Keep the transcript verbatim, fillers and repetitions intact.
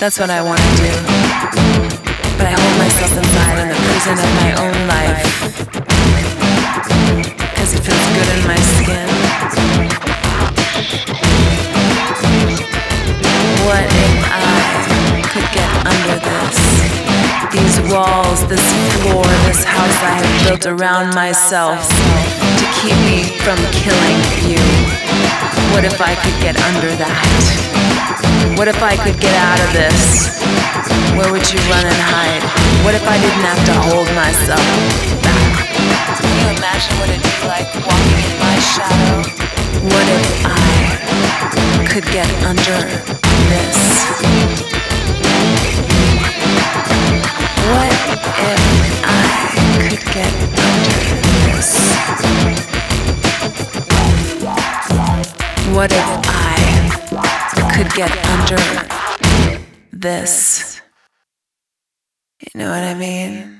That's what I want to do. But I hold myself inside in the prison of my own life. Cause it feels good in my skin. What if I could get under this? These walls, this floor, this house I have built around myself to keep me from killing you. What if I could get under that? What if I could get out of this? Where would you run and hide? What if I didn't have to hold myself back? Can you imagine what it'd be like walking in my shadow? What if I could get under this? What if I could get under this? What if I could get under this? You know what I mean?